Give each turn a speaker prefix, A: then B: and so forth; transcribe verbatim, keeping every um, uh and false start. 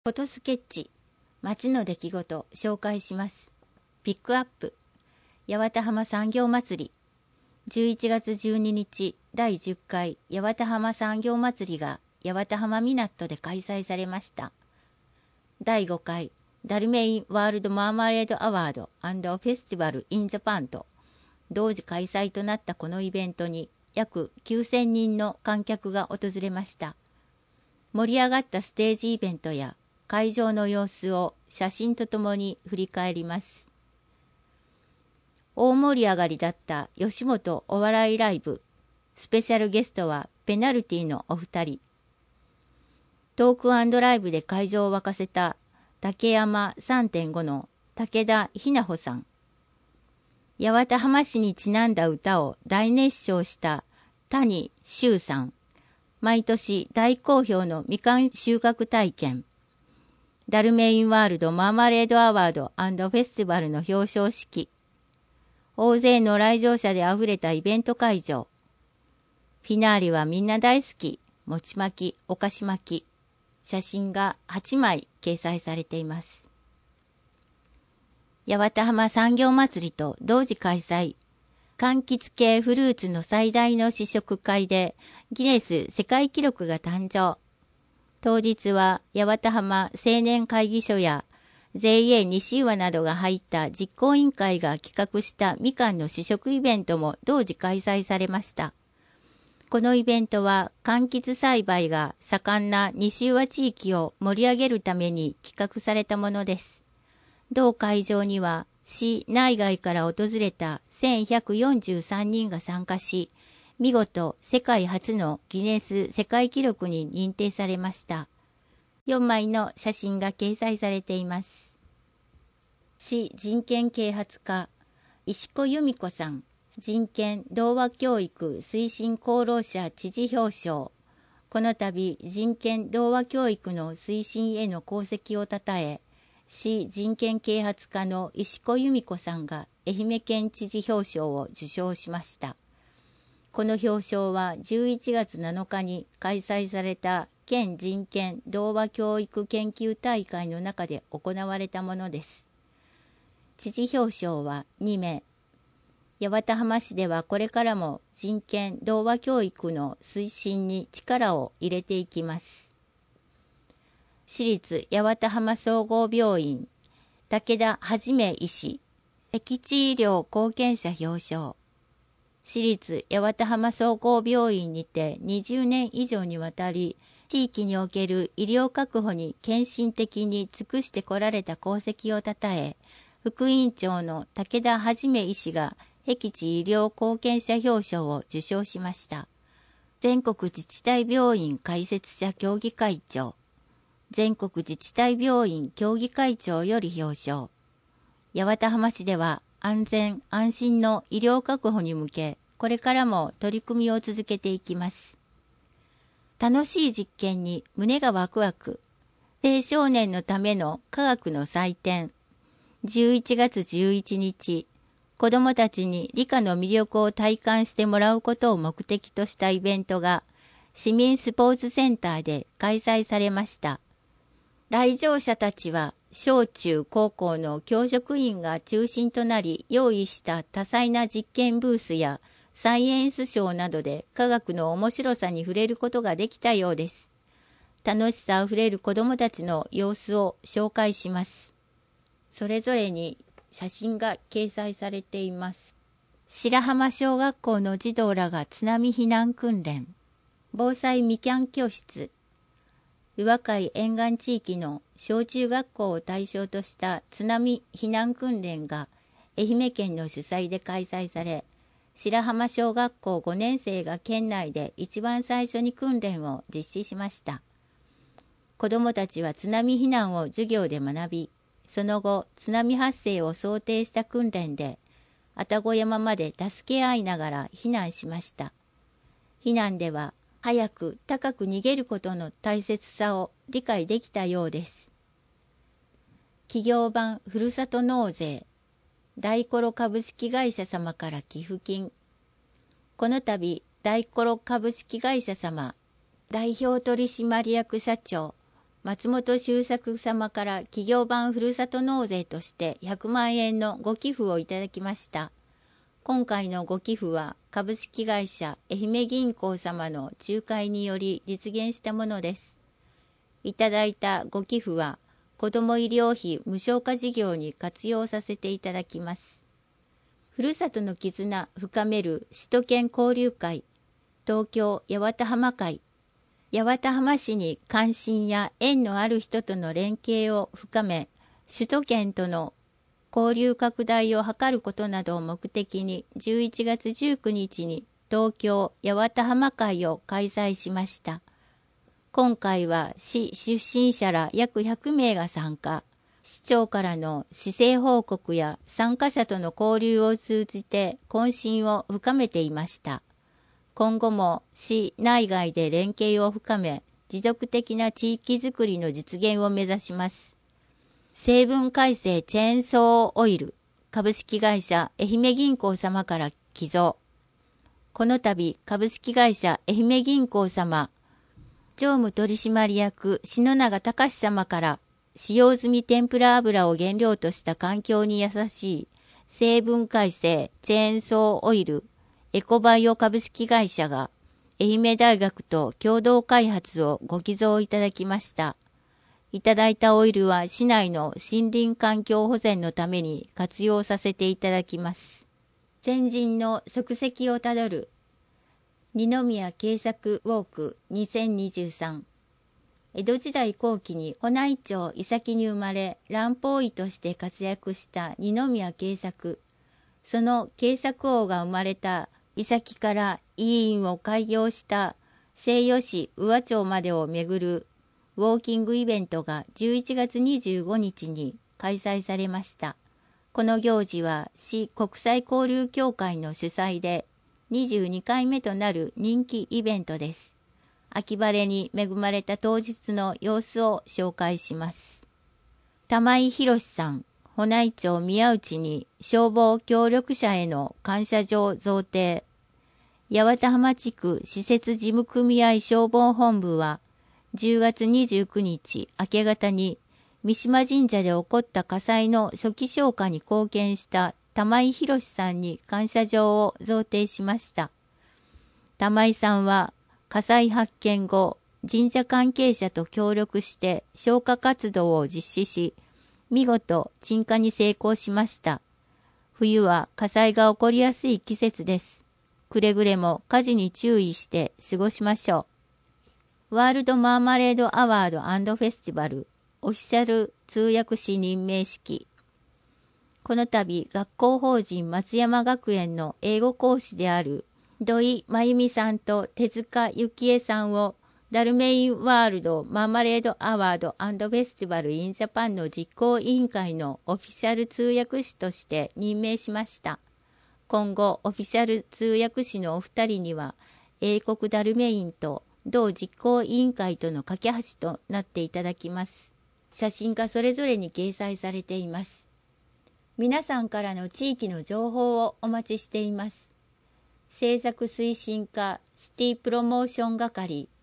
A: フォトスケッチ、街の出来事紹介します。ピックアップ、八幡浜産業まつり。じゅういちがつじゅうににち、だいじゅっかい八幡浜産業まつりが八幡浜港で開催されました。だいごかいダルメインワールドマーマレードアワード&フェスティバルインジャパンと同時開催となったこのイベントに約きゅうせんにんの観客が訪れました。盛り上がったステージイベントや会場の様子を写真とともに振り返ります。大盛り上がりだった吉本お笑いライブ。スペシャルゲストはペナルティのお二人。トーク&ライブで会場を沸かせた竹山 さんてんご の武田ひなほさん。八幡浜市にちなんだ歌を大熱唱した谷修さん。毎年大好評のみかん収穫体験。ダルメインワールドマーマレードアワード&フェスティバルの表彰式。大勢の来場者であふれたイベント会場。フィナーレはみんな大好き、餅巻き、お菓子巻き。写真がはちまい掲載されています。八幡浜産業まつりと同時開催。柑橘系フルーツの最大の試食会でギネス世界記録が誕生。当日は八幡浜青年会議所や ジェーエー 西岩などが入った実行委員会が企画したみかんの試食イベントも同時開催されました。このイベントは柑橘栽培が盛んな西岩地域を盛り上げるために企画されたものです。同会場には市内外から訪れたせんひゃくよんじゅうさんにんが参加し、見事世界初のギネス世界記録に認定されました。よんまいの写真が掲載されています。市人権啓発課、石子由美子さん、人権童話教育推進功労者知事表彰。この度、人権童話教育の推進への功績をたたえ、市人権啓発課の石子由美子さんが愛媛県知事表彰を受賞しました。この表彰はじゅういちがつなのかに開催された県人権童話教育研究大会の中で行われたものです。知事表彰はにめい。八幡浜市ではこれからも人権童話教育の推進に力を入れていきます。市立八幡浜総合病院武田はじめ医師僻地医療貢献者表彰。市立八幡浜総合病院にてにじゅうねん以上にわたり地域における医療確保に献身的に尽くしてこられた功績をたたえ、副院長の武田はじめ医師が僻地医療貢献者表彰を受賞しました。全国自治体病院開設者協議会長、全国自治体病院協議会長より表彰。八幡浜市では安全安心の医療確保に向け、これからも取り組みを続けていきます。楽しい実験に胸がワクワク。青少年のための科学の祭典。じゅういちがつじゅういちにち、子どもたちに理科の魅力を体感してもらうことを目的としたイベントが市民スポーツセンターで開催されました。来場者たちは小中高校の教職員が中心となり用意した多彩な実験ブースやサイエンスショーなどで科学の面白さに触れることができたようです。楽しさあふれる子どもたちの様子を紹介します。それぞれに写真が掲載されています。白浜小学校の児童らが津波避難訓練。防災みきゃん教室。宇和海沿岸地域の小中学校を対象とした津波避難訓練が愛媛県の主催で開催され、白浜小学校ごねんせいが県内で一番最初に訓練を実施しました。子どもたちは津波避難を授業で学び、その後津波発生を想定した訓練で愛宕山まで助け合いながら避難しました。避難では早く高く逃げることの大切さを理解できたようです。企業版ふるさと納税。大コロ株式会社様から寄付金。この度大コロ株式会社様代表取締役社長松本周作様から企業版ふるさと納税としてひゃくまんえんのご寄付をいただきました。今回のご寄付は株式会社愛媛銀行様の仲介により実現したものです。いただいたご寄付は子ども医療費無償化事業に活用させていただきます。ふるさとの絆深める首都圏交流会、東京八幡浜会、八幡浜市に関心や縁のある人との連携を深め、首都圏との交流拡大を図ることなどを目的にじゅういちがつじゅうくにちに東京八幡浜会を開催しました。今回は市出身者ら約ひゃくめいが参加。市長からの市政報告や参加者との交流を通じて懇親を深めていました。今後も市内外で連携を深め、持続的な地域づくりの実現を目指します。成分改正チェーンソーオイル株式会社愛媛銀行様から寄贈。この度株式会社愛媛銀行様常務取締役篠永隆様から使用済み天ぷら油を原料とした環境に優しい成分改正チェーンソーオイルエコバイオ株式会社が愛媛大学と共同開発をご寄贈いただきました。いただいたオイルは市内の森林環境保全のために活用させていただきます。先人の足跡をたどる二宮慶作ウォークにせんにじゅうさん。江戸時代後期に保内町伊崎に生まれ、蘭方医として活躍した二宮慶作。その慶作王が生まれた伊崎から医院を開業した西予市宇和町までを巡るウォーキングイベントがじゅういちがつにじゅうごにちに開催されました。この行事は市国際交流協会の主催でにじゅうにかいめとなる人気イベントです。秋晴れに恵まれた当日の様子を紹介します。玉井宏さん、保内町宮内に消防協力者への感謝状贈呈。八幡浜地区施設事務組合消防本部はじゅうがつにじゅうくにち明け方に三島神社で起こった火災の初期消火に貢献した玉井宏さんに感謝状を贈呈しました。玉井さんは火災発見後、神社関係者と協力して消火活動を実施し、見事鎮火に成功しました。冬は火災が起こりやすい季節です。くれぐれも火事に注意して過ごしましょう。ワールドマーマレードアワード&フェスティバルオフィシャル通訳士任命式。この度、学校法人松山学園の英語講師である土井真由美さんと手塚幸恵さんをダルメインワールドマーマレードアワード&フェスティバルインジャパンの実行委員会のオフィシャル通訳士として任命しました。今後、オフィシャル通訳士のお二人には、英国ダルメインと同実行委員会との架け橋となっていただきます。写真がそれぞれに掲載されています。皆さんからの地域の情報をお待ちしています。政策推進課シティプロモーション係